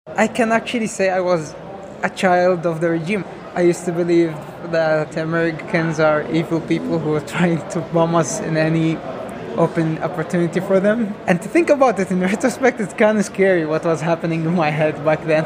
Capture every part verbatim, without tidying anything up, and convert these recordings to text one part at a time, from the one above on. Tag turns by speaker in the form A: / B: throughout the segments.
A: I can actually say I was a child of the regime. I used to believe that Americans are evil people who are trying to bomb us in any open opportunity for them. And to think about it in retrospect, it's kind of scary what was happening in my head back then.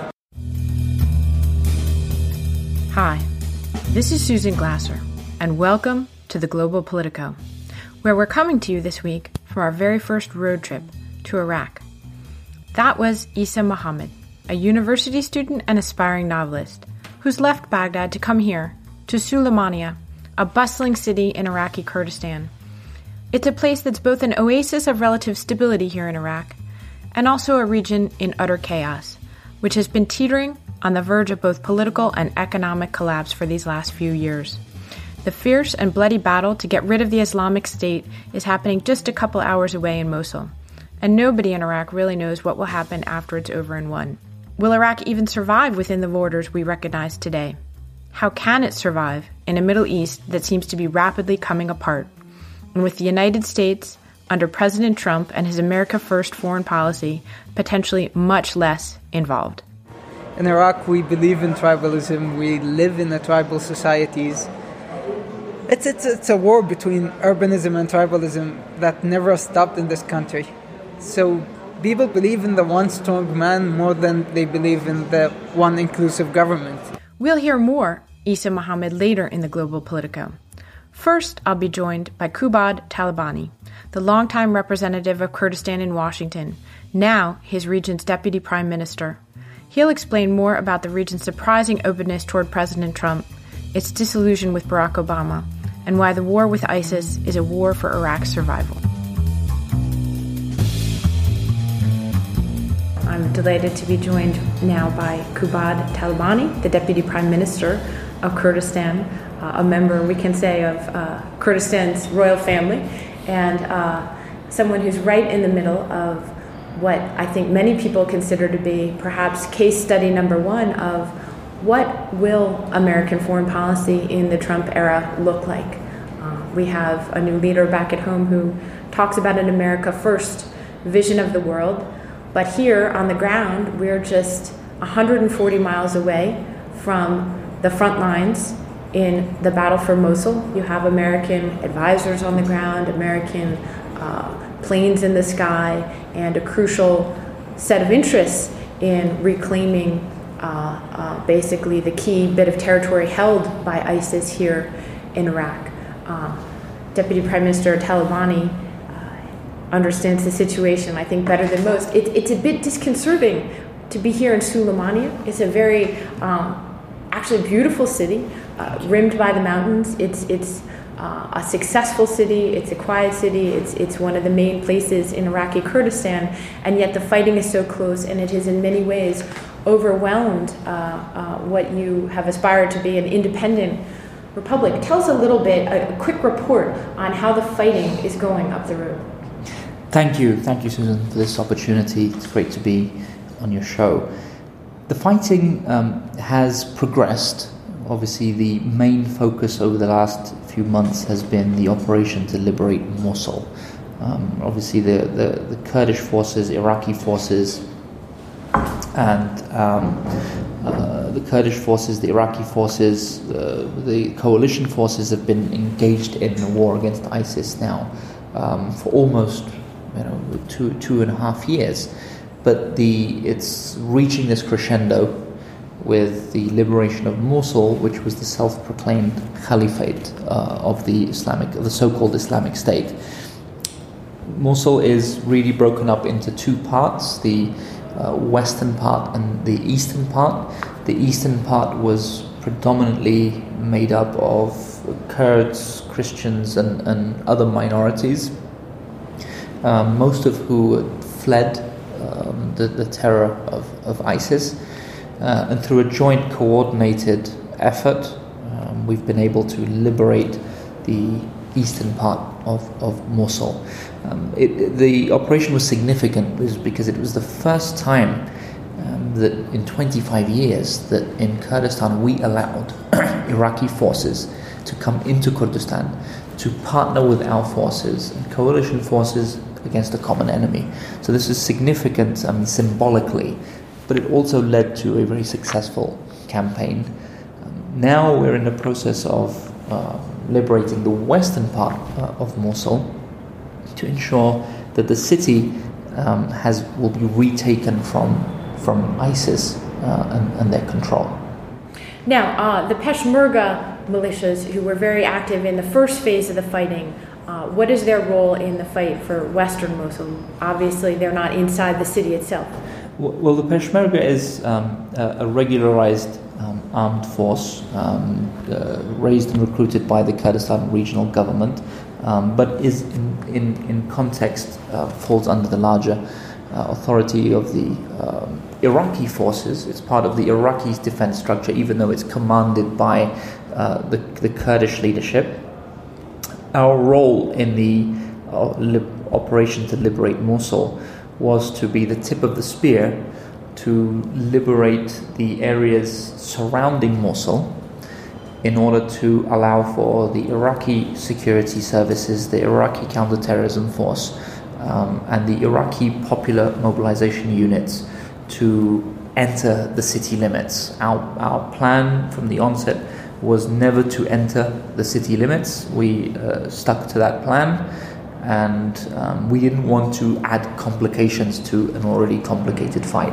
B: Hi, this is Susan Glasser, and welcome to the Global Politico, where we're coming to you this week from our very first road trip to Iraq. That was Issa Muhammad, a university student and aspiring novelist, who's left Baghdad to come here, to Sulaymaniyah, a bustling city in Iraqi Kurdistan. It's a place that's both an oasis of relative stability here in Iraq, and also a region in utter chaos, which has been teetering on the verge of both political and economic collapse for these last few years. The fierce and bloody battle to get rid of the Islamic State is happening just a couple hours away in Mosul, and nobody in Iraq really knows what will happen after it's over and won. Will Iraq even survive within the borders we recognize today? How can it survive in a Middle East that seems to be rapidly coming apart, and with the United States, under President Trump and his America First foreign policy, potentially much less involved?
A: In Iraq, we believe in tribalism. We live in a tribal societies. It's, it's, it's a war between urbanism and tribalism that never stopped in this country. So people believe in the one strong man more than they believe in the one inclusive government.
B: We'll hear more Issa Muhammad later in the Global Politico. First, I'll be joined by Kubad Talabani, the longtime representative of Kurdistan in Washington, now his region's deputy prime minister. He'll explain more about the region's surprising openness toward President Trump, its disillusion with Barack Obama, and why the war with ISIS is a war for Iraq's survival. I'm delighted to be joined now by Kubad Talabani, the Deputy Prime Minister of Kurdistan, uh, a member, we can say, of uh, Kurdistan's royal family, and uh, someone who's right in the middle of what I think many people consider to be perhaps case study number one of what will American foreign policy in the Trump era look like. Uh, we have a new leader back at home who talks about an America First vision of the world. But here on the ground, we're just one hundred forty miles away from the front lines in the battle for Mosul. You have American advisors on the ground, American uh, planes in the sky, and a crucial set of interests in reclaiming uh, uh, basically the key bit of territory held by ISIS here in Iraq. Uh, Deputy Prime Minister Talabani understands the situation, I think, better than most. It, it's a bit disconcerting to be here in Sulaymaniyah. It's a very, um, actually beautiful city, uh, rimmed by the mountains. It's it's uh, a successful city. It's a quiet city. It's it's one of the main places in Iraqi Kurdistan, and yet the fighting is so close, and it has in many ways overwhelmed uh, uh, what you have aspired to be an independent republic. Tell us a little bit, a, a quick report on how the fighting is going up the road.
C: Thank you. Thank you, Susan, for this opportunity. It's great to be on your show. The fighting um, has progressed. Obviously, the main focus over the last few months has been the operation to liberate Mosul. Um, obviously, the, the, the Kurdish forces, Iraqi forces, and um, uh, the Kurdish forces, the Iraqi forces, the, the coalition forces have been engaged in the war against ISIS now um, for almost you know, two two and a half years, but the it's reaching this crescendo with the liberation of Mosul, which was the self-proclaimed caliphate uh, of the Islamic, of the so-called Islamic State. Mosul is really broken up into two parts: the uh, western part and the eastern part. The eastern part was predominantly made up of Kurds, Christians, and, and other minorities. Um, most of who had fled um, the, the terror of, of ISIS. Uh, and through a joint coordinated effort, um, we've been able to liberate the eastern part of, of Mosul. Um, it, the operation was significant because it was the first time um, that in twenty-five years that in Kurdistan we allowed Iraqi forces to come into Kurdistan to partner with our forces and coalition forces against a common enemy. So this is significant, I mean, symbolically, but it also led to a very successful campaign. Um, now we're in the process of uh, liberating the western part uh, of Mosul to ensure that the city um, has will be retaken from from ISIS uh, and, and their control.
B: Now, uh, the Peshmerga militias, who were very active in the first phase of the fighting, uh, what is their role in the fight for Western Mosul? Obviously, they're not inside the city itself.
C: Well, the Peshmerga is um, a regularized um, armed force um, uh, raised and recruited by the Kurdistan regional government, um, but is in, in, in context uh, falls under the larger uh, authority of the um, Iraqi forces. It's part of the Iraqi defense structure, even though it's commanded by uh, the, the Kurdish leadership. Our role in the uh, li- operation to liberate Mosul was to be the tip of the spear to liberate the areas surrounding Mosul in order to allow for the Iraqi security services, the Iraqi counterterrorism force, um, and the Iraqi popular mobilization units to enter the city limits. Our, our plan from the onset was never to enter the city limits. We uh, stuck to that plan, and um, we didn't want to add complications to an already complicated fight.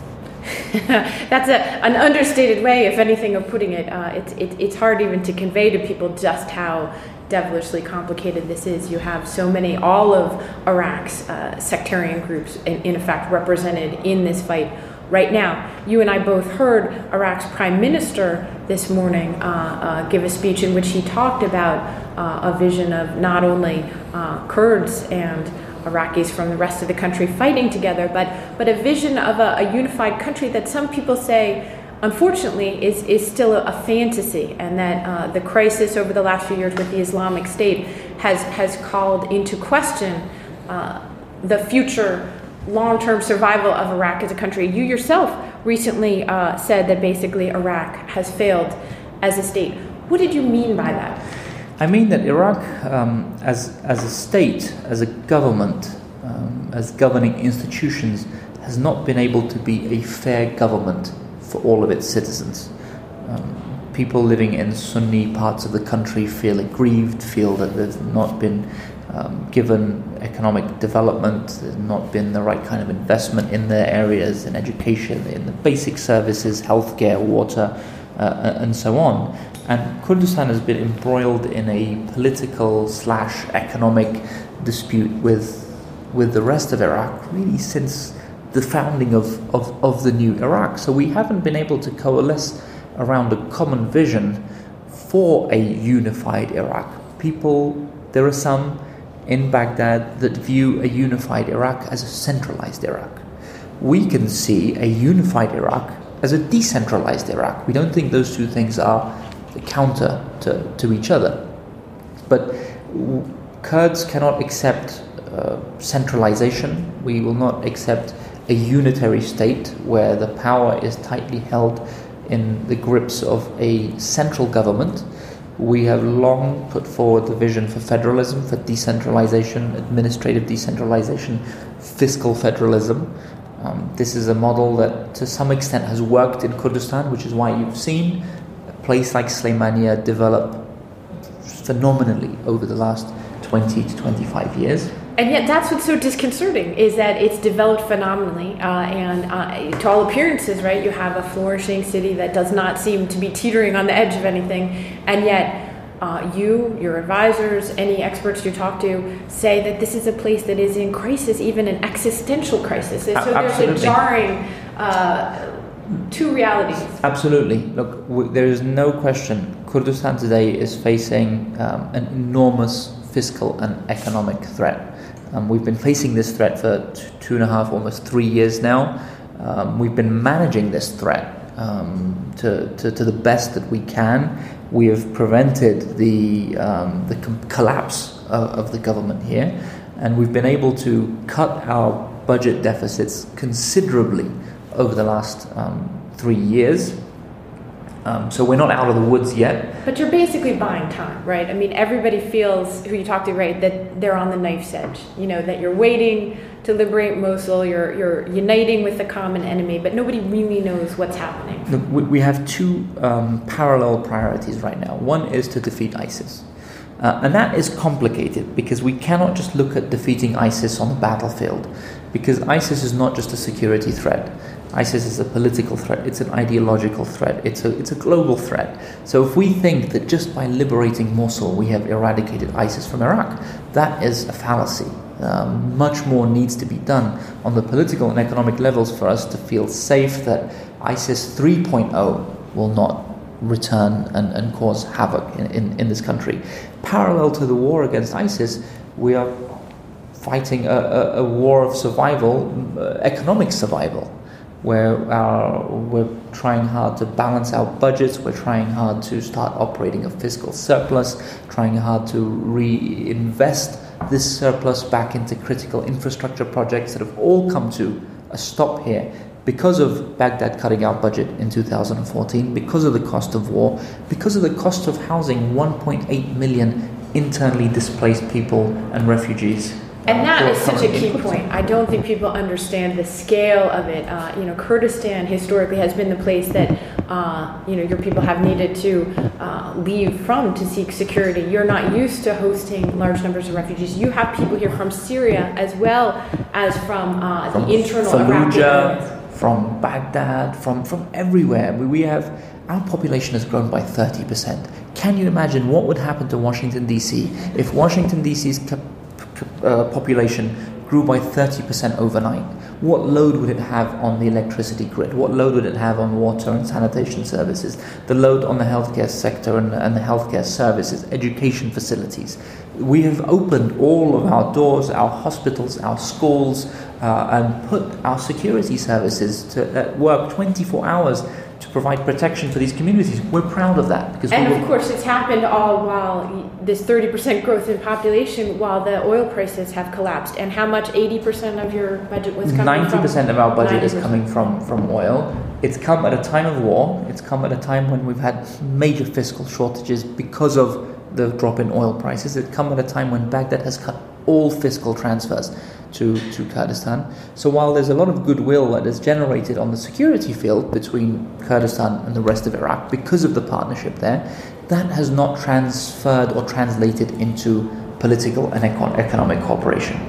B: That's a, an understated way, if anything, of putting it. Uh, it's it, it's hard even to convey to people just how devilishly complicated this is. You have so many, all of Iraq's uh, sectarian groups, in, in effect, represented in this fight right now. You and I both heard Iraq's prime minister this morning uh, uh, give a speech in which he talked about uh, a vision of not only uh, Kurds and Iraqis from the rest of the country fighting together, but but a vision of a, a unified country that some people say, unfortunately, is, is still a, a fantasy, and that uh, the crisis over the last few years with the Islamic State has, has called into question uh, the future long-term survival of Iraq as a country. You yourself recently uh, said that basically Iraq has failed as a state. What did you mean by that?
C: I mean that Iraq, um, as as a state, as a government, um, as governing institutions, has not been able to be a fair government for all of its citizens. Um, people living in Sunni parts of the country feel aggrieved, feel that there's not been um, given economic development, there's not been the right kind of investment in their areas, in education, in the basic services, healthcare, water, uh, and so on. And Kurdistan has been embroiled in a political slash economic dispute with with the rest of Iraq really since the founding of, of, of the new Iraq. So we haven't been able to coalesce around a common vision for a unified Iraq. People, there are some in Baghdad that view a unified Iraq as a centralized Iraq. We can see a unified Iraq as a decentralized Iraq. We don't think those two things are counter to, to each other. But Kurds cannot accept uh, centralization. We will not accept a unitary state where the power is tightly held in the grips of a central government. We have long put forward the vision for federalism, for decentralization, administrative decentralization, fiscal federalism. Um, this is a model that to some extent has worked in Kurdistan, which is why you've seen place like Sulaimania develop phenomenally over the last twenty to twenty-five years.
B: And yet that's what's so disconcerting, is that it's developed phenomenally, uh, and uh, to all appearances, right, you have a flourishing city that does not seem to be teetering on the edge of anything, and yet uh, you, your advisors, any experts you talk to, say that this is a place that is in crisis, even an existential crisis. So
C: Absolutely.
B: There's a jarring uh, two realities.
C: Absolutely. Look, w- there is no question Kurdistan today is facing um, an enormous fiscal and economic threat. Um, we've been facing this threat for t- two and a half, almost three years now. Um, we've been managing this threat um, to, to, to the best that we can. We have prevented the, um, the com- collapse of, of the government here, and we've been able to cut our budget deficits considerably over the last um, three years. Um, so we're not out of the woods yet.
B: But you're basically buying time, right? I mean, everybody feels, who you talk to, right, that they're on the knife's edge. You know, that you're waiting to liberate Mosul. You're you're uniting with the common enemy, but nobody really knows what's happening.
C: Look, we have two um, parallel priorities right now. One is to defeat ISIS. Uh, and that is complicated because we cannot just look at defeating ISIS on the battlefield, because ISIS is not just a security threat. ISIS is a political threat, it's an ideological threat, it's a, it's a global threat. So if we think that just by liberating Mosul we have eradicated ISIS from Iraq, that is a fallacy. Um, much more needs to be done on the political and economic levels for us to feel safe that ISIS three point oh will not return and, and cause havoc in, in, in this country. Parallel to the war against ISIS, we are fighting a, a, a war of survival, uh, economic survival, where our, we're trying hard to balance our budgets, we're trying hard to start operating a fiscal surplus, trying hard to reinvest this surplus back into critical infrastructure projects that have all come to a stop here because of Baghdad cutting our budget in two thousand fourteen, because of the cost of war, because of the cost of housing one point eight million internally displaced people and refugees.
B: And that is such a key point. I don't think people understand the scale of it. Uh, you know, Kurdistan historically has been the place that, uh, you know, your people have needed to uh, leave from to seek security. You're not used to hosting large numbers of refugees. You have people here from Syria as well as from, uh, from the internal Iraqi areas.
C: From Baghdad, from, from everywhere. We, we have, our population has grown by thirty percent. Can you imagine what would happen to Washington, D C if Washington, D C's cap- Uh, population grew by thirty percent overnight? What load would it have on the electricity grid? What load would it have on water and sanitation services? The load on the healthcare sector and, and the healthcare services, education facilities. We have opened all of our doors, our hospitals, our schools, uh, and put our security services to uh, work twenty-four hours to provide protection for these communities. We're proud of that. Because
B: and
C: we
B: of
C: were,
B: course it's happened all while this thirty percent growth in population while the oil prices have collapsed. And how much? eighty percent of your budget was coming
C: ninety percent
B: from?
C: ninety percent of our budget
B: ninety percent.
C: is coming from, from oil. It's come at a time of war. It's come at a time when we've had major fiscal shortages because of the drop in oil prices. It's come at a time when Baghdad has cut all fiscal transfers to, to Kurdistan. So while there's a lot of goodwill that is generated on the security field between Kurdistan and the rest of Iraq because of the partnership there, that has not transferred or translated into political and econ- economic cooperation.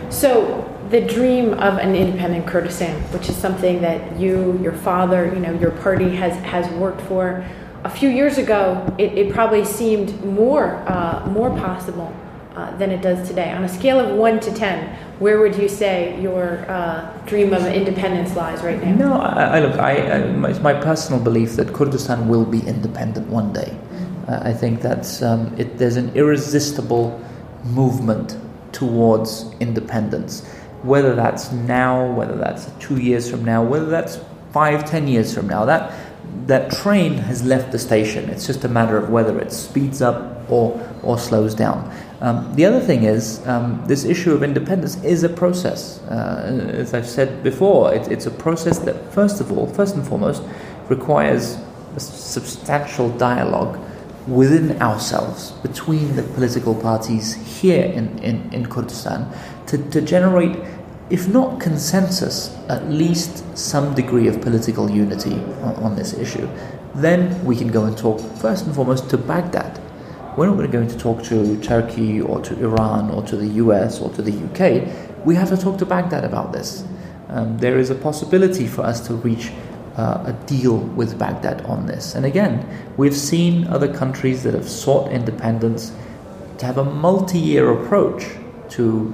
B: So the dream of an independent Kurdistan, which is something that you, your father, you know, your party has, has worked for, a few years ago, it, it probably seemed more uh, more possible uh, than it does today. On a scale of one to ten, where would you say your uh, dream of independence lies right now?
C: No, I, I look, I, I, it's my personal belief that Kurdistan will be independent one day. Uh, I think that um, it, there's an irresistible movement towards independence. Whether that's now, whether that's two years from now, whether that's five, ten years from now, that that train has left the station. It's just a matter of whether it speeds up or or slows down. Um, the other thing is, um, this issue of independence is a process. Uh, as I've said before, it, it's a process that, first of all, first and foremost, requires a substantial dialogue within ourselves, between the political parties here in, in, in Kurdistan, to, to generate, if not consensus, at least some degree of political unity on, on this issue. Then we can go and talk, first and foremost, to Baghdad. We're not going to talk to Turkey or to Iran or to the U S or to the U K. We have to talk to Baghdad about this. Um, there is a possibility for us to reach uh, a deal with Baghdad on this. And again, we've seen other countries that have sought independence to have a multi-year approach to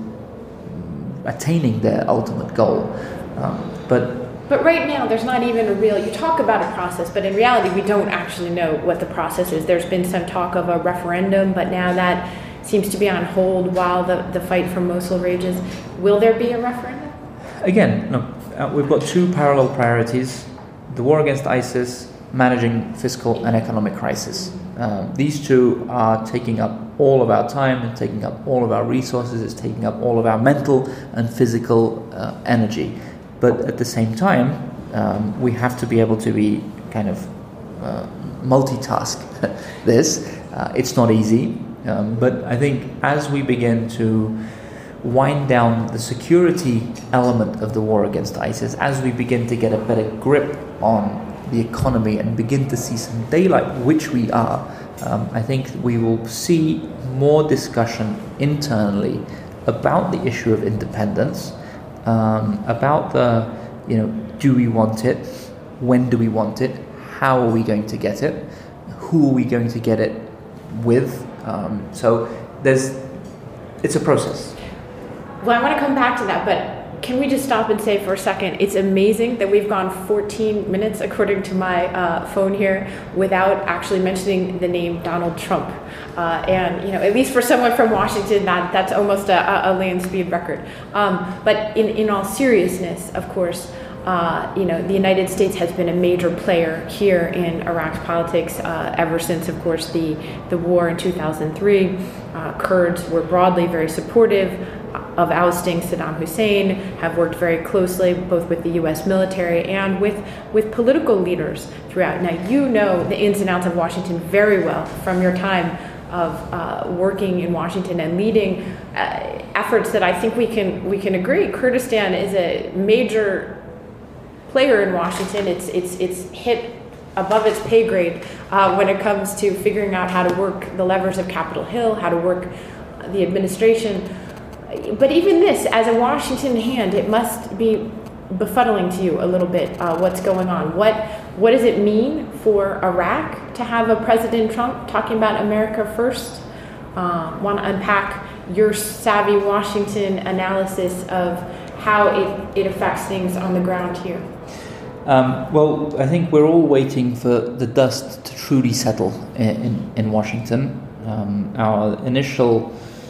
C: attaining their ultimate goal. Um, but
B: But right now, there's not even a real, you talk about a process, but in reality, we don't actually know what the process is. There's been some talk of a referendum, but now that seems to be on hold while the, the fight for Mosul rages. Will there be a referendum?
C: Again, no, uh, we've got two parallel priorities: the war against ISIS, managing fiscal and economic crisis. Um, these two are taking up all of our time and taking up all of our resources. It's taking up all of our mental and physical uh, energy. But at the same time, um, we have to be able to be kind of uh, multitask this. Uh, it's not easy, um, but I think as we begin to wind down the security element of the war against ISIS, as we begin to get a better grip on the economy and begin to see some daylight, which we are, um, I think we will see more discussion internally about the issue of independence, um, about the, you know, do we want it, when do we want it, how are we going to get it, who are we going to get it with. Um, so there's, it's a process.
B: Well, I want to come back to that, but can we just stop and say for a second, it's amazing that we've gone fourteen minutes, according to my uh, phone here, without actually mentioning the name Donald Trump. Uh, and, you know, at least for someone from Washington, that that's almost a, a land speed record. Um, but in, in all seriousness, of course, uh, you know, the United States has been a major player here in Iraq's politics uh, ever since, of course, the, the war in two thousand three. Uh, Kurds were broadly very supportive of ousting Saddam Hussein, have worked very closely both with the U S military and with, with political leaders throughout. Now, you know the ins and outs of Washington very well from your time of uh, working in Washington and leading uh, efforts that I think we can we can agree Kurdistan is a major player in Washington. It's it's it's hit above its pay grade uh, when it comes to figuring out how to work the levers of Capitol Hill, how to work the administration. But even this, as a Washington hand, it must be befuddling to you a little bit uh, what's going on. What what does it mean for Iraq to have a President Trump talking about America first? Uh, want to unpack your savvy Washington analysis of how it, it affects things on the ground here?
C: Um, well, I think we're all waiting for the dust to truly settle in, in, in Washington. Um, our initial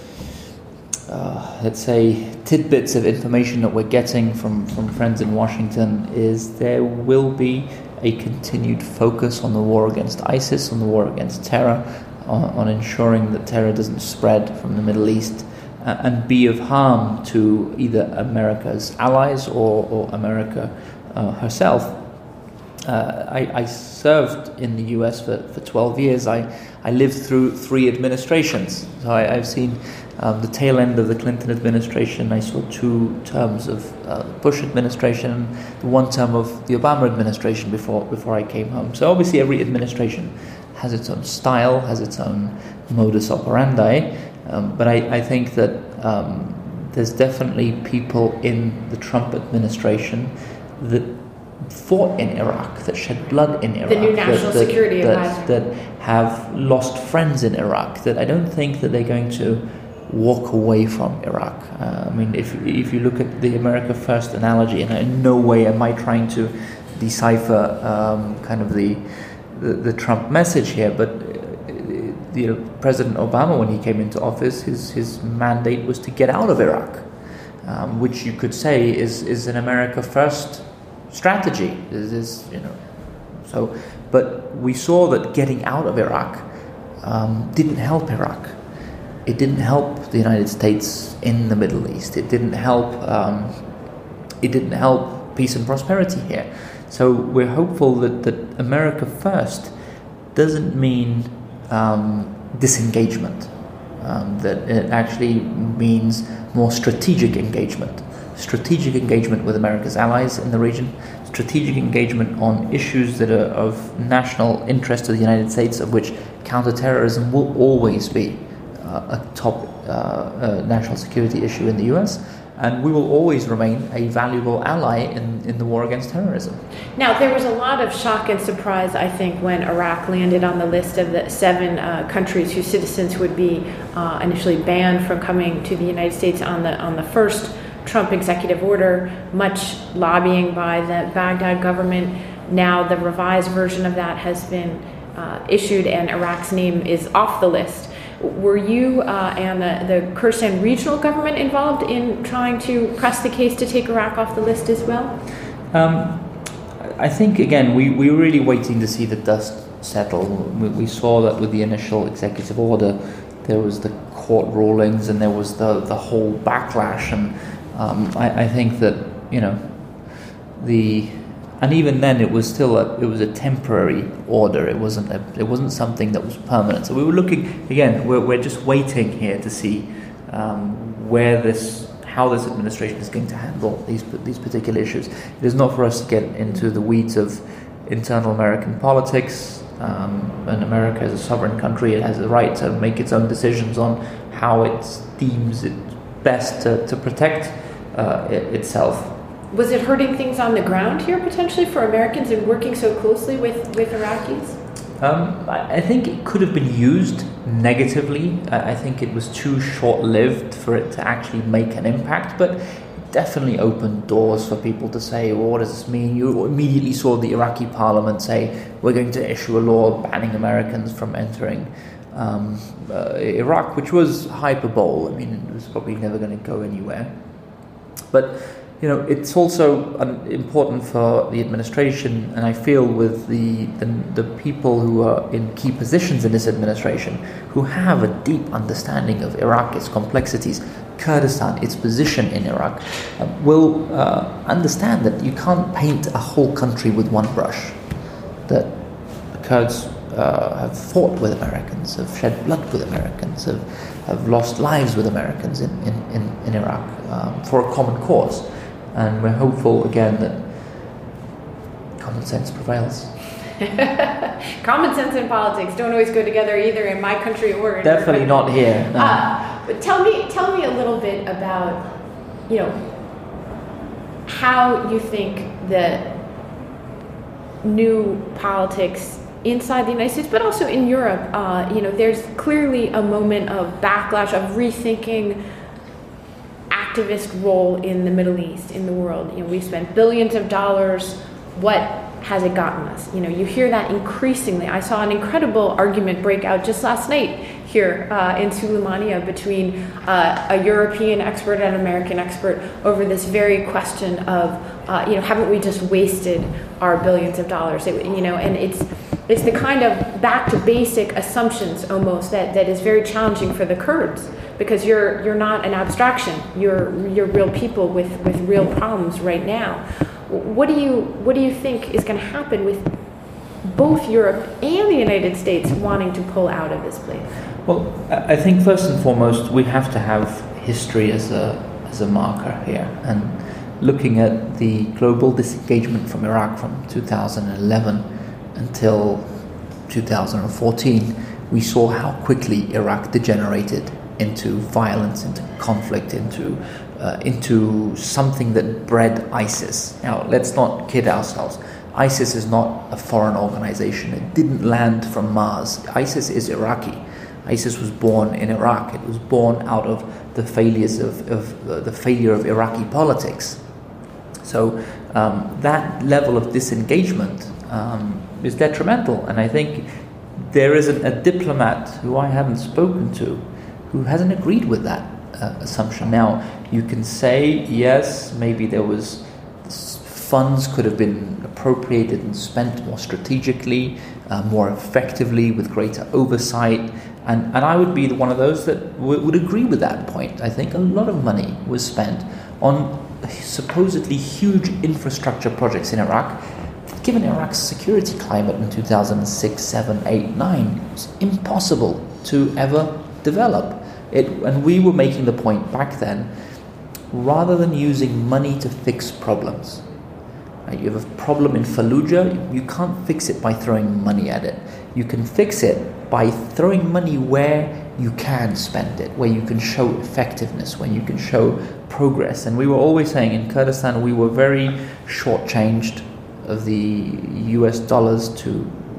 C: Uh, let's say, tidbits of information that we're getting from, from friends in Washington is there will be a continued focus on the war against ISIS, on the war against terror, on, on ensuring that terror doesn't spread from the Middle East uh, and be of harm to either America's allies or, or America uh, herself. Uh, I, I served in the U S for, for twelve years. I, I lived through three administrations. So I, I've seen um, the tail end of the Clinton administration. I saw two terms of uh, the Bush administration and the one term of the Obama administration before before I came home. So obviously every administration has its own style, has its own modus operandi. Um, but I, I think that um, there's definitely people in the Trump administration that fought in Iraq, that shed blood in Iraq,
B: the new national
C: that,
B: security
C: that,
B: advisor,
C: that have lost friends in Iraq, that I don't think that they're going to walk away from Iraq. Uh, I mean, if if you look at the America First analogy, and in no way am I trying to decipher um, kind of the, the the Trump message here, but uh, you know, President Obama, when he came into office, his his mandate was to get out of Iraq, um, which you could say is is an America First strategy. Is, is you know, so, but we saw that getting out of Iraq um, didn't help Iraq. It didn't help the United States in the Middle East. It didn't help. Um, it didn't help peace and prosperity here. So we're hopeful that, that America First doesn't mean um, disengagement. Um, that it actually means more strategic engagement. Strategic engagement with America's allies in the region, strategic engagement on issues that are of national interest to the United States, of which counterterrorism will always be uh, a top uh, uh, national security issue in the U S, and we will always remain a valuable ally in, in the war against terrorism.
B: Now, there was a lot of shock and surprise, I think, when Iraq landed on the list of the seven uh, countries whose citizens would be uh, initially banned from coming to the United States on the on the first Trump executive order, much lobbying by the Baghdad government. Now the revised version of that has been uh, issued and Iraq's name is off the list. Were you uh, and the, the Kurdistan regional government involved in trying to press the case to take Iraq off the list as well?
C: Um, I think, again, we, we were really waiting to see the dust settle. We, we saw that with the initial executive order, there was the court rulings and there was the, the whole backlash, and Um, I, I think that, you know, the and even then it was still a it was a temporary order. It wasn't a, it wasn't something that was permanent. So we were looking again. We're we're just waiting here to see um, where this, how this administration is going to handle these these particular issues. It is not for us to get into the weeds of internal American politics. Um, and America is a sovereign country. It has the right to make its own decisions on how it deems it best to, to protect uh, it, itself.
B: Was it hurting things on the ground here potentially for Americans in working so closely with, with Iraqis?
C: Um, I, I think it could have been used negatively. I, I think it was too short-lived for it to actually make an impact, but it definitely opened doors for people to say, well, what does this mean? You immediately saw the Iraqi parliament say, we're going to issue a law banning Americans from entering um, uh, Iraq, which was hyperbole. I mean, it was probably never going to go anywhere. But you know, it's also um, important for the administration, and I feel with the, the the people who are in key positions in this administration, who have a deep understanding of Iraq, its complexities, Kurdistan, its position in Iraq, uh, will uh, understand that you can't paint a whole country with one brush. That the Kurds uh, have fought with Americans, have shed blood with Americans, have, have lost lives with Americans in, in, in, in Iraq um, for a common cause. And we're hopeful, again, that common sense prevails.
B: Common sense and politics don't always go together either in my country or in
C: Definitely not here. No.
B: Uh, but tell me, tell me a little bit about, you know, how you think that new politics inside the United States, but also in Europe, uh, you know, there's clearly a moment of backlash, of rethinking activist role in the Middle East, in the world. You know, we've spent billions of dollars. What has it gotten us? You know, you hear that increasingly. I saw an incredible argument break out just last night here uh, in Suleimania between uh, a European expert and an American expert over this very question of, uh, you know, haven't we just wasted our billions of dollars? It, you know, and it's it's the kind of back to basic assumptions almost that, that is very challenging for the Kurds, because you're you're not an abstraction. You're you're real people with, with real problems right now. What do you what do you think is going to happen with both Europe and the United States wanting to pull out of this place?
C: Well, I think first and foremost we have to have history as a as a marker here, and looking at the global disengagement from Iraq from two thousand eleven until two thousand fourteen, we saw how quickly Iraq degenerated into violence, into conflict, into uh, into something that bred ISIS. Now, let's not kid ourselves. ISIS is not a foreign organization. It didn't land from Mars. ISIS is Iraqi. ISIS was born in Iraq. It was born out of the failures of, of uh, the failure of Iraqi politics. So um, that level of disengagement um, is detrimental, and I think there is a, a diplomat who I haven't spoken to who hasn't agreed with that uh, assumption. Now, you can say, yes, maybe there was funds could have been appropriated and spent more strategically, uh, more effectively, with greater oversight, and, and I would be one of those that w- would agree with that point. I think a lot of money was spent on supposedly huge infrastructure projects in Iraq. Given Iraq's security climate in two thousand six, seven, eight, nine, it was impossible to ever develop it. And we were making the point back then, rather than using money to fix problems, right? You have a problem in Fallujah, you can't fix it by throwing money at it. You can fix it by throwing money where you can spend it, where you can show effectiveness, when you can show progress. And we were always saying in Kurdistan we were very shortchanged of the U S dollars to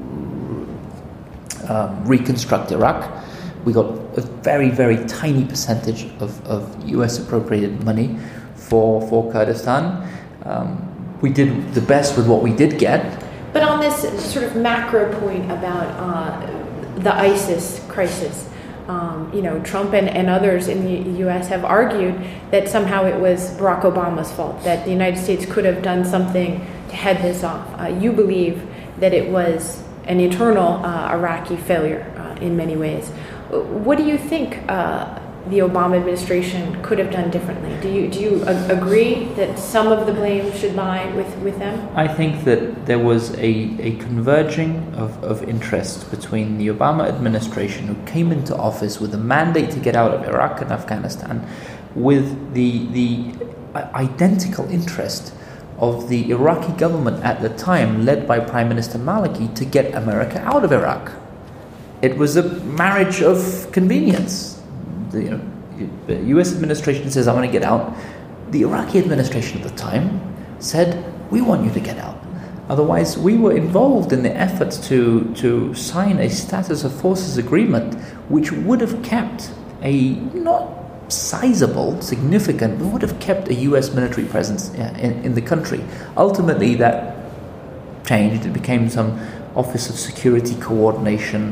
C: um, reconstruct Iraq. We got a very, very tiny percentage of, of U S appropriated money for, for Kurdistan. Um, we did the best with what we did get.
B: But on this sort of macro point about uh, the ISIS crisis, Um, you know, Trump and, and others in the U S have argued that somehow it was Barack Obama's fault, that the United States could have done something to head this off. Uh, you believe that it was an internal uh, Iraqi failure uh, in many ways. What do you think uh, the Obama administration could have done differently? Do you do you a- agree that some of the blame should lie with, with them?
C: I think that there was a, a converging of, of interests between the Obama administration, who came into office with a mandate to get out of Iraq and Afghanistan, with the the identical interest of the Iraqi government at the time, led by Prime Minister Maliki, to get America out of Iraq. It was a marriage of convenience. The, you know, the U S administration says, I want to get out. The Iraqi administration at the time said, we want you to get out. Otherwise, we were involved in the efforts to, to sign a status of forces agreement, which would have kept a not sizable, significant, but would have kept a U S military presence in, in the country. Ultimately, that changed. It became some Office of Security Coordination.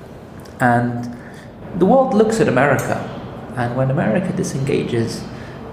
C: And the world looks at America, and when America disengages,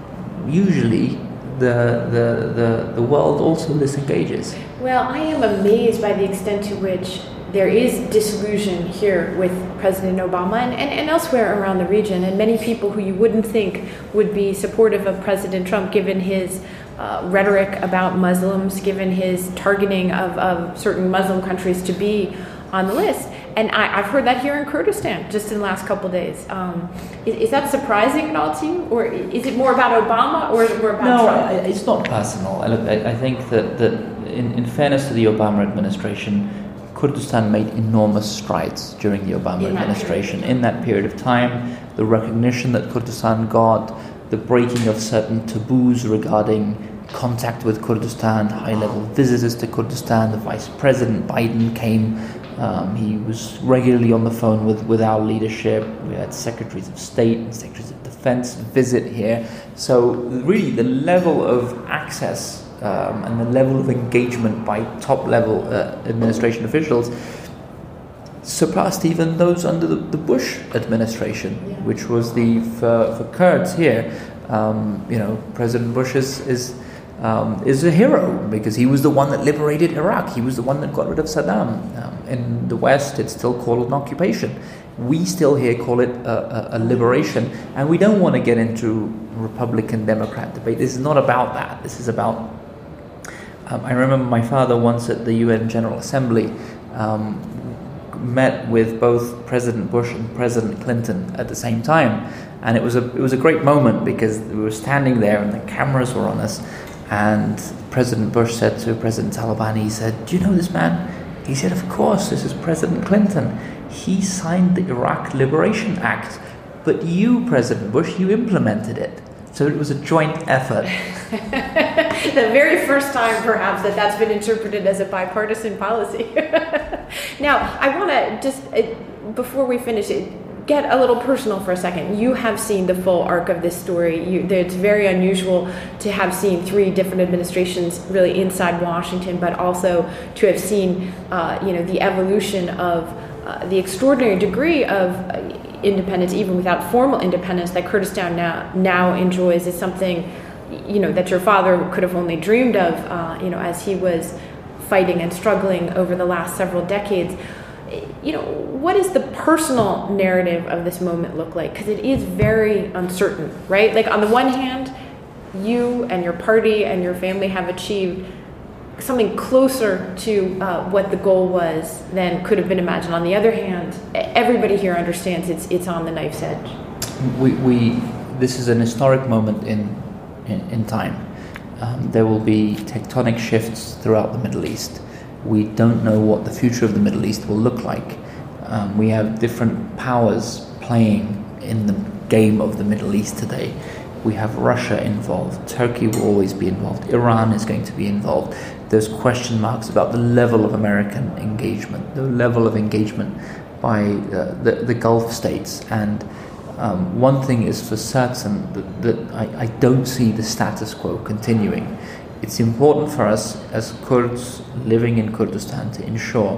C: usually the, the, the, the world also disengages.
B: Well, I am amazed by the extent to which there is disillusion here with President Obama and, and, and elsewhere around the region, and many people who you wouldn't think would be supportive of President Trump, given his uh, rhetoric about Muslims, given his targeting of, of certain Muslim countries to be on the list. And I, I've heard that here in Kurdistan just in the last couple of days. Um, is, is that surprising at all to you? Or is it more about Obama or is it more about
C: no,
B: Trump?
C: No, it's not personal. I, look, I, I think that, that in, in fairness to the Obama administration, Kurdistan made enormous strides during the Obama in administration. In that period of time, the recognition that Kurdistan got, the breaking of certain taboos regarding contact with Kurdistan, high-level visitors to Kurdistan, the Vice President Biden came. Um, he was regularly on the phone with, with our leadership. We had secretaries of state and secretaries of defense visit here. So really the level of access um, and the level of engagement by top-level uh, administration officials surpassed even those under the, the Bush administration, yeah. which was the, for, for Kurds here, um, you know, President Bush is, is Um, is a hero because he was the one that liberated Iraq. He was the one that got rid of Saddam. Um, in the West, it's still called an occupation. We still here call it a, a, a liberation, and we don't want to get into Republican-Democrat debate. This is not about that. This is about... Um, I remember my father once at the U N General Assembly um, met with both President Bush and President Clinton at the same time, and it was a it was a great moment because we were standing there and the cameras were on us. And President Bush said to President Talabani, he said, do you know this man? He said, of course, this is President Clinton. He signed the Iraq Liberation Act, but you, President Bush, you implemented it. So it was a joint effort.
B: The very first time, perhaps, that that's been interpreted as a bipartisan policy. Now, I want to just, uh, before we finish it, get a little personal for a second. You have seen the full arc of this story. You, it's very unusual to have seen three different administrations really inside Washington, but also to have seen, uh, you know, the evolution of uh, the extraordinary degree of uh, independence, even without formal independence, that Kurdistan now now enjoys is something, you know, that your father could have only dreamed of, uh, you know, as he was fighting and struggling over the last several decades. You know, what does the personal narrative of this moment look like? Because it is very uncertain, right? Like on the one hand, you and your party and your family have achieved something closer to uh, what the goal was than could have been imagined. On the other hand, everybody here understands it's it's on the knife's edge.
C: We, we this is an historic moment in in, in time. Um, there will be tectonic shifts throughout the Middle East. We don't know what the future of the Middle East will look like. Um, we have different powers playing in the game of the Middle East today. We have Russia involved. Turkey will always be involved. Iran is going to be involved. There's question marks about the level of American engagement, the level of engagement by uh, the, the Gulf states. And um, one thing is for certain, that, that I, I don't see the status quo continuing. It's important for us as Kurds living in Kurdistan to ensure,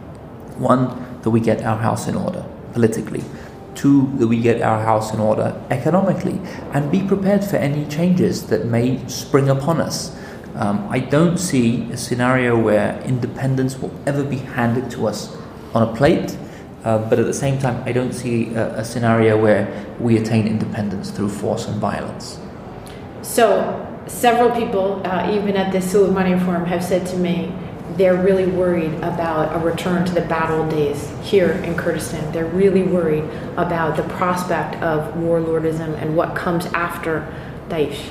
C: one, that we get our house in order politically, two, that we get our house in order economically, and be prepared for any changes that may spring upon us. Um, I don't see a scenario where independence will ever be handed to us on a plate, uh, but at the same time, I don't see a, a scenario where we attain independence through force and violence.
B: So, several people, uh, even at the Suleimani Forum, have said to me they're really worried about a return to the battle days here in Kurdistan. They're really worried about the prospect of warlordism and what comes after Daesh.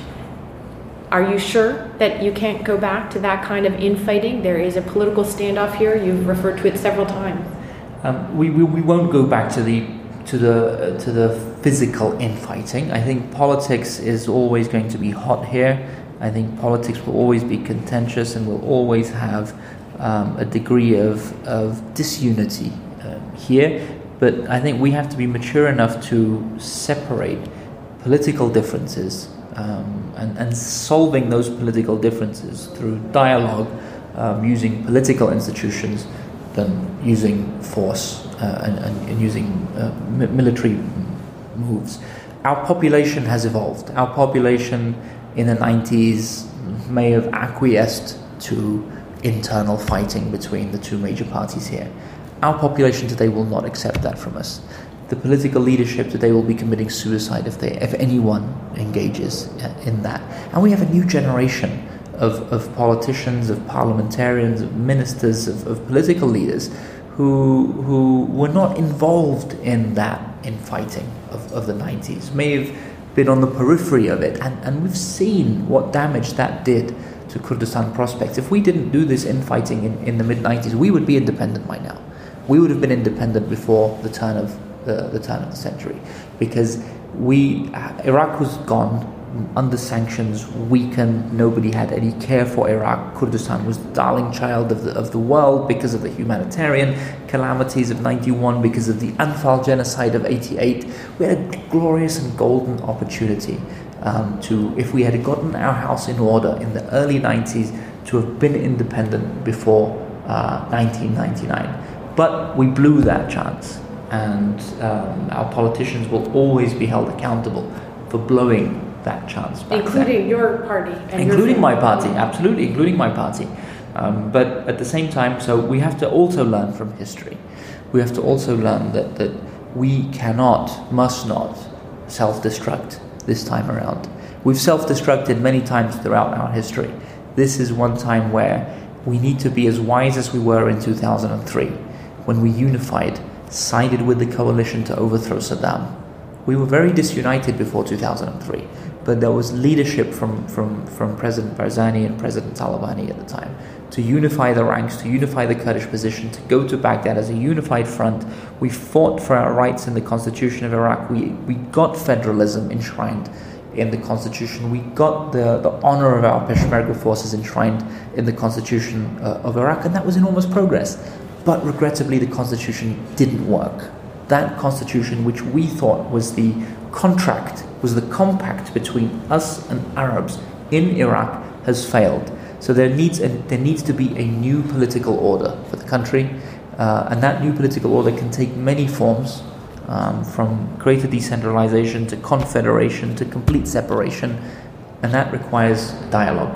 B: Are you sure that you can't go back to that kind of infighting? There is a political standoff here. You've referred to it several times.
C: Um, we, we we won't go back to the to the uh, to the physical infighting. I think politics is always going to be hot here. I think politics will always be contentious and will always have um, a degree of of disunity uh, here. But I think we have to be mature enough to separate political differences um, and and solving those political differences through dialogue, um, using political institutions, than using force uh, and, and, and using uh, mi- military moves. Our population has evolved. Our population in the nineties may have acquiesced to internal fighting between the two major parties here. Our population today will not accept that from us. The political leadership today will be committing suicide if they, if anyone engages in that. And we have a new generation Of, of politicians, of parliamentarians, of ministers, of, of political leaders who who were not involved in that infighting of, of the nineties, may have been on the periphery of it, and, and we've seen what damage that did to Kurdistan prospects. If we didn't do this infighting in, in the mid nineties, we would be independent by now. We would have been independent before the turn of the, the turn of the century, because we Iraq was gone. Under sanctions, weakened, nobody had any care for Iraq. Kurdistan was the darling child of the of the world because of the humanitarian calamities of ninety-one, because of the Anfal genocide of eighty-eight. We had a glorious and golden opportunity um, to, if we had gotten our house in order in the early nineties, to have been independent before uh, nineteen ninety-nine. But we blew that chance, and um, our politicians will always be held accountable for blowing that chance back
B: including
C: then.
B: your party and
C: including
B: your
C: my party, absolutely, including my party. Um, but at the same time, so we have to also learn from history. We have to also learn that, that we cannot, must not self-destruct this time around. We've self-destructed many times throughout our history. This is one time where we need to be as wise as we were in two thousand three, when we unified, sided with the coalition to overthrow Saddam. We were very disunited before two thousand three, but there was leadership from, from, from President Barzani and President Talabani at the time to unify the ranks, to unify the Kurdish position, to go to Baghdad as a unified front. We fought for our rights in the constitution of Iraq. We, we got federalism enshrined in the constitution. We got the, the honor of our Peshmerga forces enshrined in the constitution uh, of Iraq, and that was enormous progress. But regrettably, the constitution didn't work. That constitution, which we thought was the contract, was the compact between us and Arabs in Iraq, has failed. So there needs a, there needs to be a new political order for the country, uh, and that new political order can take many forms, um, from greater decentralization to confederation to complete separation, and that requires dialogue.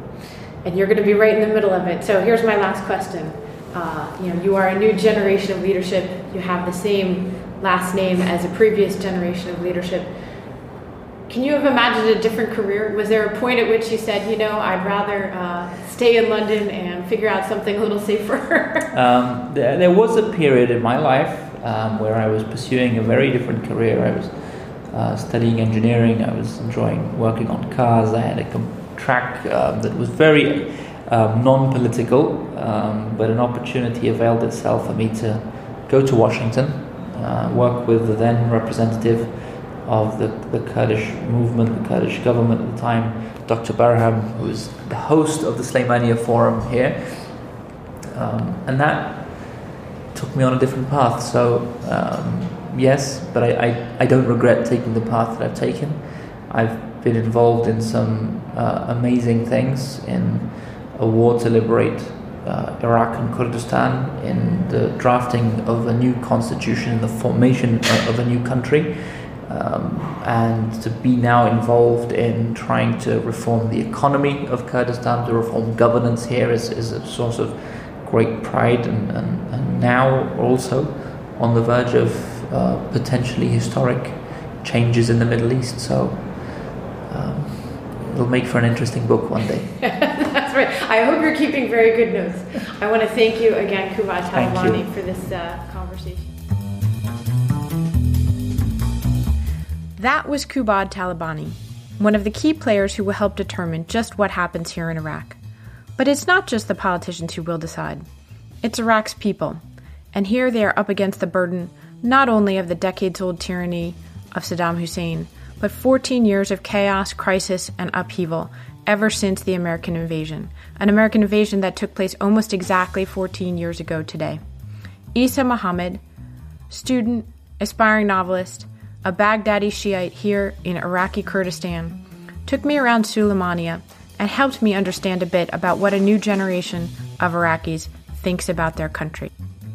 B: And you're going to be right in the middle of it. So here's my last question. Uh, you know, you are a new generation of leadership. You have the same last name as a previous generation of leadership. Can you have imagined a different career? Was there a point at which you said, you know, I'd rather uh, stay in London and figure out something a little safer?
C: um, there, there was a period in my life um, where I was pursuing a very different career. I was uh, studying engineering. I was enjoying working on cars. I had a com- track um, that was very Um, non-political, um, but an opportunity availed itself for me to go to Washington, uh, work with the then representative of the, the Kurdish movement, the Kurdish government at the time, Doctor Barham, who was the host of the Sulaimania Forum here, um, and that took me on a different path. So um, yes, but I, I, I don't regret taking the path that I've taken. I've been involved in some uh, amazing things, in a war to liberate uh, Iraq and Kurdistan, in the drafting of a new constitution, in the formation of a new country, um, and to be now involved in trying to reform the economy of Kurdistan, to reform governance here is, is a source of great pride, and, and, and now also on the verge of uh, potentially historic changes in the Middle East. So um, it'll make for an interesting book one day.
B: That's right. I hope you're keeping very good notes. I want to thank you again, Kubad Talabani, for this uh, conversation. That was Kubad Talabani, one of the key players who will help determine just what happens here in Iraq. But it's not just the politicians who will decide. It's Iraq's people. And here they are up against the burden not only of the decades-old tyranny of Saddam Hussein, but fourteen years of chaos, crisis, and upheaval ever since the American invasion, an American invasion that took place almost exactly fourteen years ago today. Isa Muhammad, student, aspiring novelist, a Baghdadi Shiite here in Iraqi Kurdistan, took me around Suleimania and helped me understand a bit about what a new generation of Iraqis thinks about their country.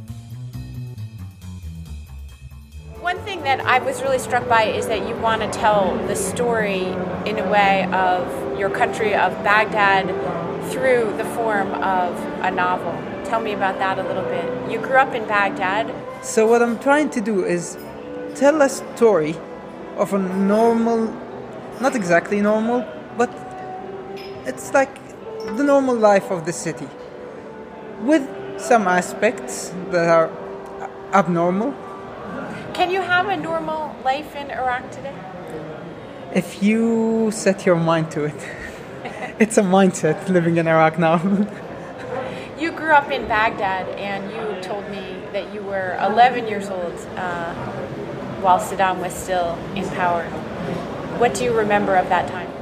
B: One thing that I was really struck by is that you want to tell the story in a way of your country, of Baghdad, through the form of a novel. Tell me about that a little bit. You grew up in Baghdad.
A: So what I'm trying to do is tell a story of a normal, not exactly normal, but it's like the normal life of the city, with some aspects that are abnormal.
B: Can you have a normal life in Iraq today?
A: If you set your mind to it. It's a mindset living in Iraq now.
B: You grew up in Baghdad, and you told me that you were eleven years old uh, while Saddam was still in power. What do you remember of that time?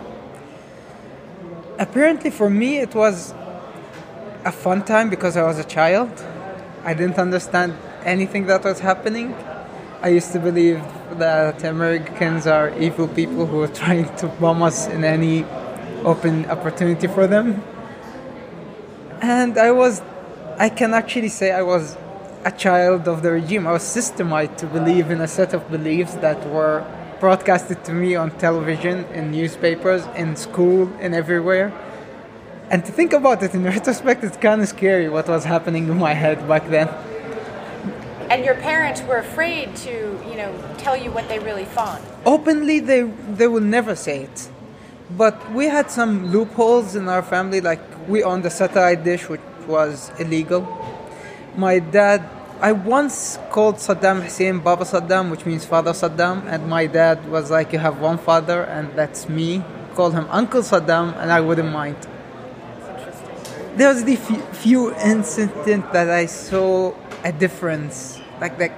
A: Apparently for me it was a fun time because I was a child. I didn't understand anything that was happening. I used to believe that Americans are evil people who are trying to bomb us in any open opportunity for them. And I was, I can actually say I was a child of the regime. I was systemized to believe in a set of beliefs that were broadcasted to me on television, in newspapers, in school, and everywhere. And to think about it in retrospect, it's kind of scary what was happening in my head back then.
B: And your parents were afraid to, you know, tell you what they really thought.
A: Openly, they they would never say it. But we had some loopholes in our family, like we owned a satellite dish, which was illegal. My dad, I once called Saddam Hussein Baba Saddam, which means Father Saddam, and my dad was like, you have one father, and that's me. Called him Uncle Saddam, and I wouldn't mind.
B: That's interesting.
A: There was the few, few incidents that I saw a difference. Like, like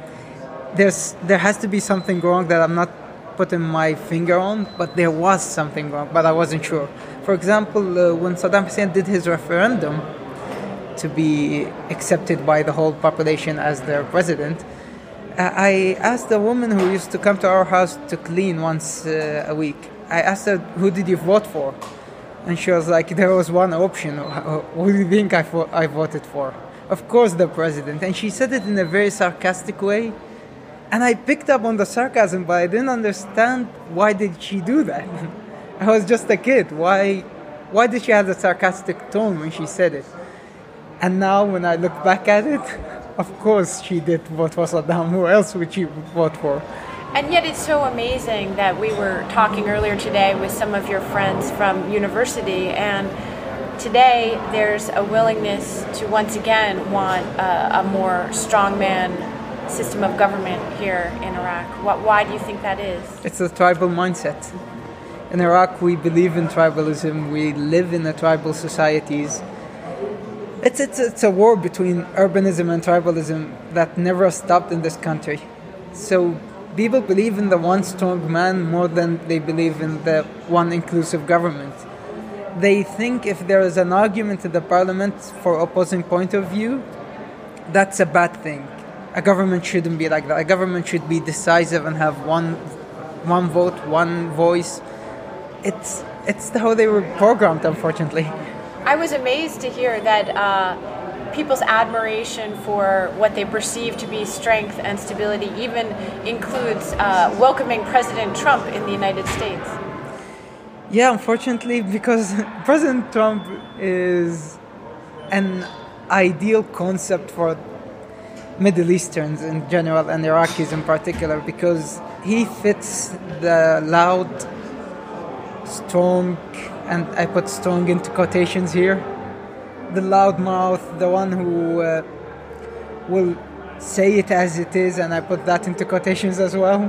A: there's there has to be something wrong that I'm not putting my finger on, but there was something wrong, but I wasn't sure. For example, uh, when Saddam Hussein did his referendum to be accepted by the whole population as their president, uh, I asked a woman who used to come to our house to clean once uh, a week. I asked her, who did you vote for? And she was like, there was one option. Who do you think I, fo- I voted for? Of course, the president. And she said it in a very sarcastic way. And I picked up on the sarcasm, but I didn't understand why did she do that. I was just a kid. Why why did she have a sarcastic tone when she said it? And now when I look back at it, of course she did vote for Saddam. Who else would she vote for?
B: And yet it's so amazing that we were talking earlier today with some of your friends from university, and today there's a willingness to once again want a, a more strongman system of government here in Iraq. What, why do you think that is?
A: It's a tribal mindset. In Iraq, we believe in tribalism. We live in a tribal societies. It's, it's, it's a war between urbanism and tribalism that never stopped in this country. So people believe in the one strong man more than they believe in the one inclusive government. They think if there is an argument in the parliament for opposing point of view, that's a bad thing. A government shouldn't be like that. A government should be decisive and have one one vote, one voice. It's it's how they were programmed, unfortunately.
B: I was amazed to hear that uh, people's admiration for what they perceive to be strength and stability even includes uh, welcoming President Trump in the United States.
A: Yeah, unfortunately, because President Trump is an ideal concept for Middle Easterns in general and Iraqis in particular, because he fits the loud, strong, and I put strong into quotations here. The loudmouth, the one who uh, will say it as it is, and I put that into quotations as well.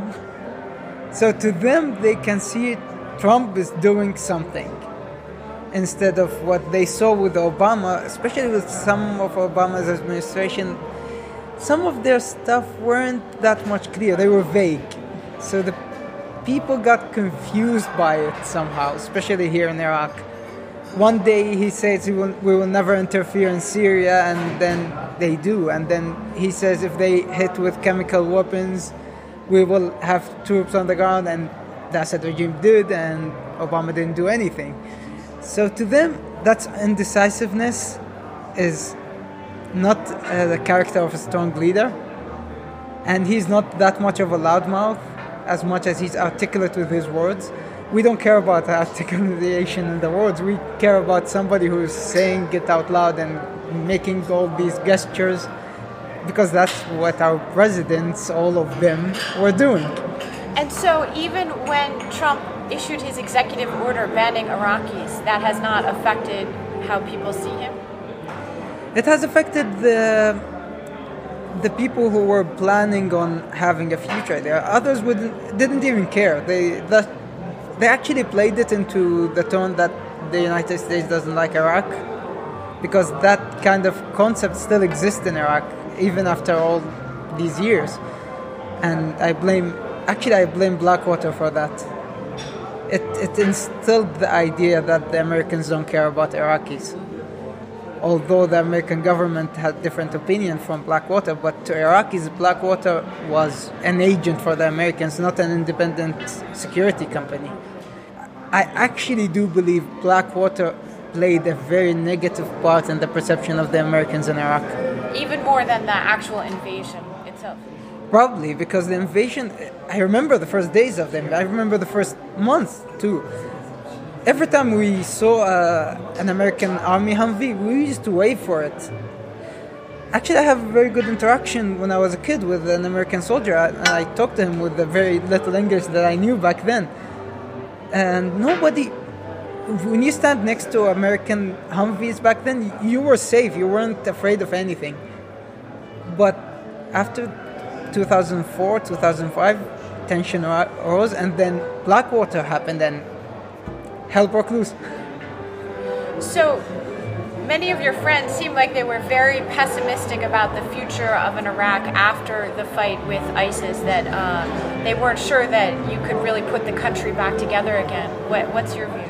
A: So to them, they can see it, Trump is doing something instead of what they saw with Obama, especially with some of Obama's administration. Some of their stuff weren't that much clear. They were vague. So the people got confused by it somehow, especially here in Iraq. One day he says we will, we will never interfere in Syria, and then they do. And then he says if they hit with chemical weapons, we will have troops on the ground, and the Assad regime did, and Obama didn't do anything. So to them, that's indecisiveness is not uh, the character of a strong leader, and he's not that much of a loudmouth as much as he's articulate with his words. We don't care about articulation in the words. We care about somebody who's saying it out loud and making all these gestures, because that's what our presidents, all of them, were doing.
D: And so even when Trump issued his executive order banning Iraqis, that has not affected how people see him?
A: It has affected the the people who were planning on having a future there. Others wouldn't, didn't even care. They that, they actually played it into the tone that the United States doesn't like Iraq, because that kind of concept still exists in Iraq, even after all these years. And I blame, actually I blame Blackwater for that. It, it instilled the idea that the Americans don't care about Iraqis. Although the American government had different opinion from Blackwater, but to Iraqis, Blackwater was an agent for the Americans, not an independent security company. I actually do believe Blackwater played a very negative part in the perception of the Americans in Iraq.
D: Even more than the actual invasion itself?
A: Probably, because the invasion, I remember the first days of them, I remember the first month too. Every time we saw uh, an American army Humvee, we used to wait for it. Actually, I have a very good interaction when I was a kid with an American soldier, and I talked to him with the very little English that I knew back then. And nobody, when you stand next to American Humvees back then, you were safe, you weren't afraid of anything. But after two thousand four, two thousand five, tension arose, and then Blackwater happened, and hell broke loose.
D: So many of your friends seem like they were very pessimistic about the future of an Iraq after the fight with ISIS, that uh, they weren't sure that you could really put the country back together again. What, what's your view?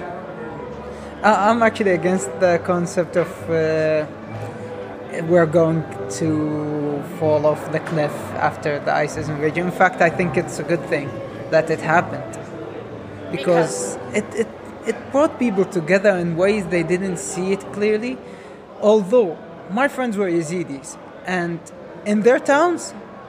A: I'm actually against the concept of uh, we're going to fall off the cliff after the ISIS invasion. In fact, I think it's a good thing that it happened, because, because? it, it It brought people together in ways they didn't see it clearly. Although my friends were Yazidis, and in their towns,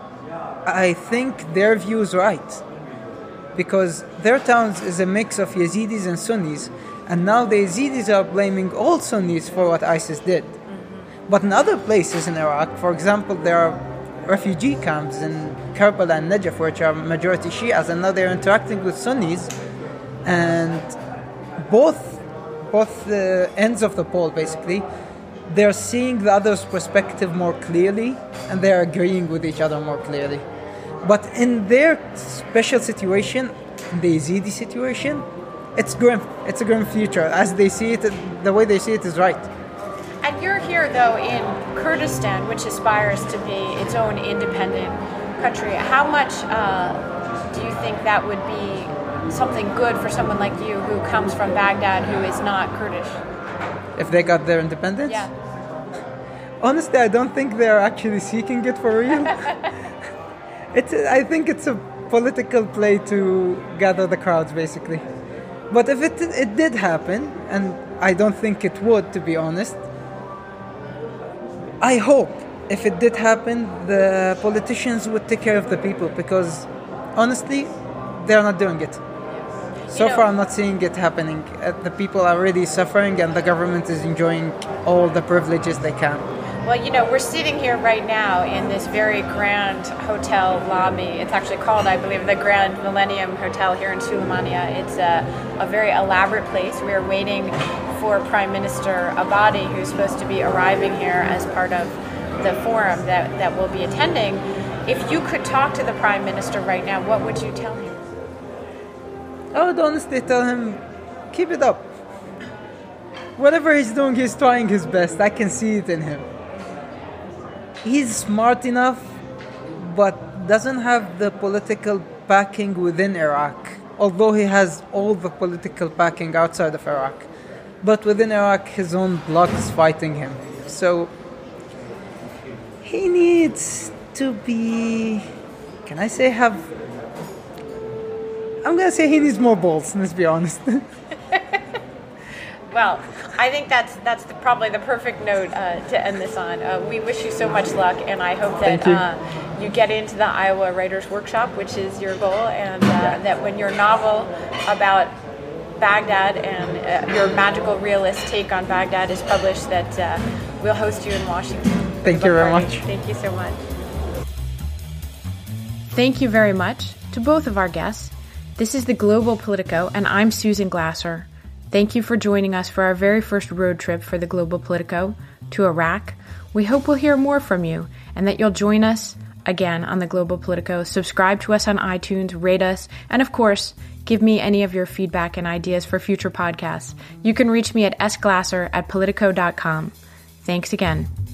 A: I think their view is right, because their towns is a mix of Yazidis and Sunnis, and now the Yazidis are blaming all Sunnis for what ISIS did. Mm-hmm. But in other places in Iraq, for example, there are refugee camps in Karbala and Najaf, which are majority Shias, and now they're interacting with Sunnis, and both both uh, ends of the pole, basically, they're seeing the other's perspective more clearly, and they're agreeing with each other more clearly. But in their special situation, in the Yazidi situation, it's grim. It's a grim future. As they see it, the way they see it is right.
D: And you're here, though, in Kurdistan, which aspires to be its own independent country. How much uh, do you think that would be something good for someone like you who comes from Baghdad, who is not Kurdish?
A: If they got their independence?
D: Yeah.
A: Honestly, I don't think they're actually seeking it for real. it's. I think it's a political play to gather the crowds, basically. But if it it did happen, and I don't think it would, to be honest, I hope if it did happen, the politicians would take care of the people, because honestly, they're not doing it. So you know, far, I'm not seeing it happening. Uh, the people are really suffering, and the government is enjoying all the privileges they can.
D: Well, you know, we're sitting here right now in this very grand hotel lobby. It's actually called, I believe, the Grand Millennium Hotel here in Sulaymaniyah. It's a, a very elaborate place. We are waiting for Prime Minister Abadi, who's supposed to be arriving here as part of the forum that, that we'll be attending. If you could talk to the Prime Minister right now, what would you tell him?
A: I would honestly tell him, keep it up. Whatever he's doing, he's trying his best. I can see it in him. He's smart enough, but doesn't have the political backing within Iraq, although he has all the political backing outside of Iraq. But within Iraq, his own blood is fighting him. So he needs to be, can I say have, I'm going to say he needs more balls, let's be honest.
D: Well, I think that's that's the, probably the perfect note uh, to end this on. Uh, we wish you so much luck, and I hope that
A: you.
D: Uh, you get into the Iowa Writers Workshop, which is your goal, and uh, that when your novel about Baghdad and uh, your magical realist take on Baghdad is published, that uh, we'll host you in Washington.
A: Thank you very much.
D: Thank you so much. Thank you very much to both of our guests. This is the Global Politico, and I'm Susan Glasser. Thank you for joining us for our very first road trip for the Global Politico to Iraq. We hope we'll hear more from you and that you'll join us again on the Global Politico. Subscribe to us on iTunes, rate us, and of course, give me any of your feedback and ideas for future podcasts. You can reach me at s glasser at politico dot com. Thanks again.